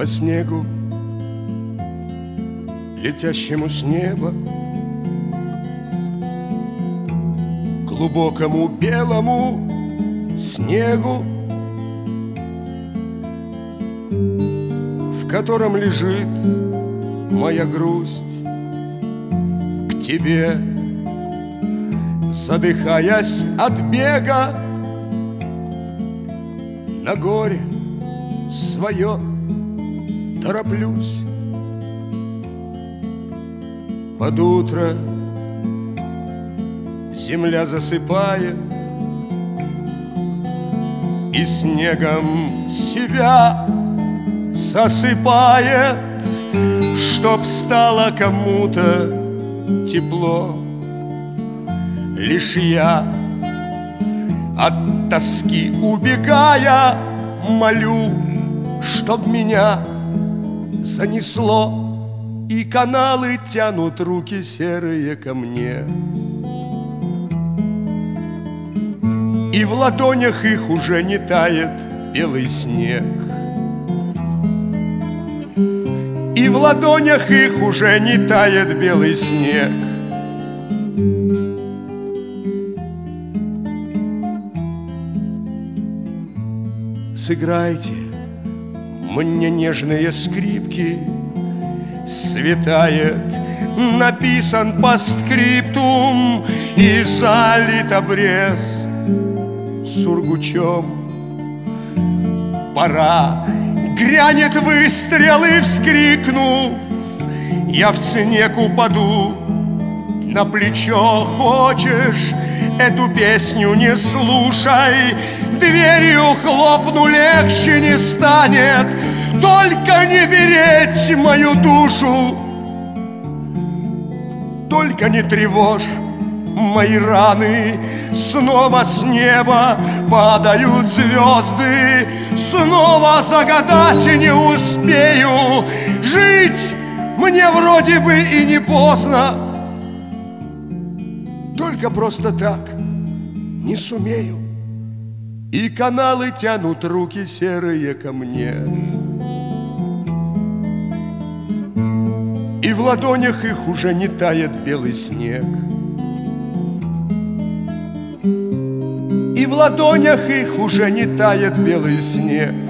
по снегу, летящему с неба, глубокому белому снегу, в котором лежит моя грусть к тебе, задыхаясь от бега, на горе свое тороплюсь. Под утро земля засыпает и снегом себя засыпает, чтоб стало кому-то тепло. Лишь я, от тоски убегая, молю, чтоб меня занесло, и каналы тянут руки серые ко мне. И в ладонях их уже не тает белый снег, и в ладонях их уже не тает белый снег. Сыграйте мне нежные скрипки, светает, написан постскриптум и залит обрез сургучом. Пора, грянет выстрел, и вскрикнув, я в снег упаду на плечо. Хочешь, эту песню не слушай, дверью хлопну, легче не станет. Только не беречь мою душу, только не тревожь мои раны. Снова с неба падают звезды, снова загадать не успею. Жить мне вроде бы и не поздно, только просто так не сумею. И каналы тянут руки серые ко мне, и в ладонях их уже не тает белый снег, и в ладонях их уже не тает белый снег.